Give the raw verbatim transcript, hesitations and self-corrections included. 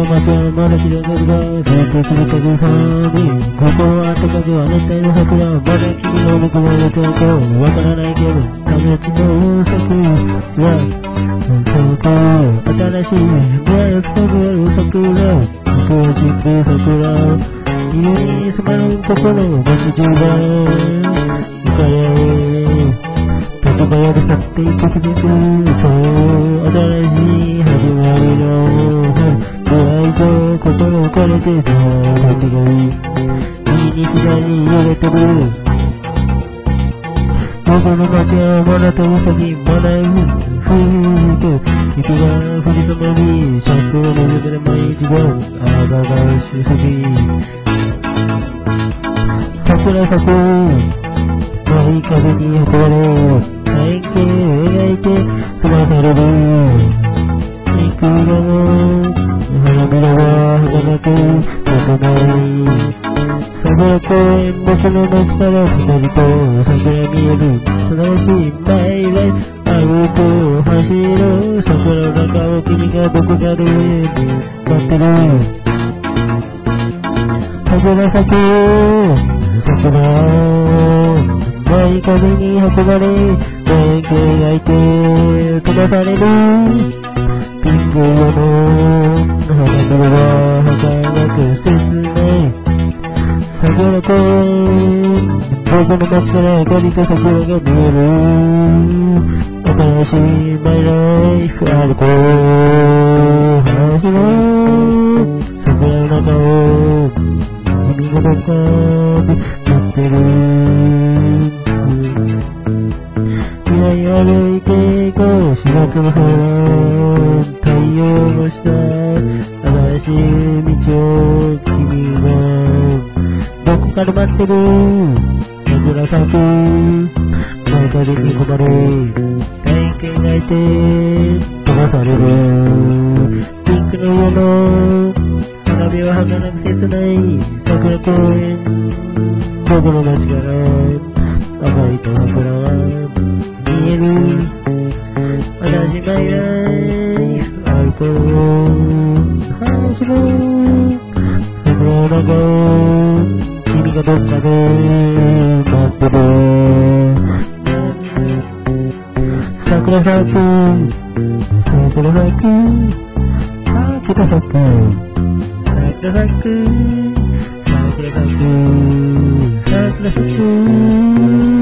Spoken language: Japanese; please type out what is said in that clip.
街はまだ綺麗なるが、ずっと続くファーミン。心は温かくは熱帯の桜、まだ君の僕は出てるかわからないけど、差別の桜は、そうか、新しい未来をつなぐ桜、僕は散る桜、夢に染まる心の街中が、向かい合う、時がやる去っていく日々、そう、新しい始まりの出会いと心を枯れてた立ちがいい右に左に揺れてる僕の街はまだ遠先まだふーっと雪が降り積もり桜の上で毎日があがが終息桜咲く青い風に運ばれ背景を描いて飛ばされる幾度も花びらは儚く儚い桜公園僕の街から二人と桜見える新しいマイライフ歩く走る桜の中を君がどこかで待ってる桜咲く桜甘い風に運ばれ電気描いて飛ばされるピンク色の花びらは儚く切ない桜公園僕の街から明かりと桜が見える新しいマイライフ歩こう走ろう桜の中を君がどっかで待ってる未来歩いていこうしがつの空太陽の下新しい道を君がどこかで待ってる桜咲く前風に込まれ体験がいて飛ばされるピンクの色の花火は儚く切ない桜公園僕の街から赤いと桜は見える同じマイライフ歩こう走ろう桜の中を君がどっかで待ってる桜咲く桜咲く桜咲く桜咲く桜咲く桜咲く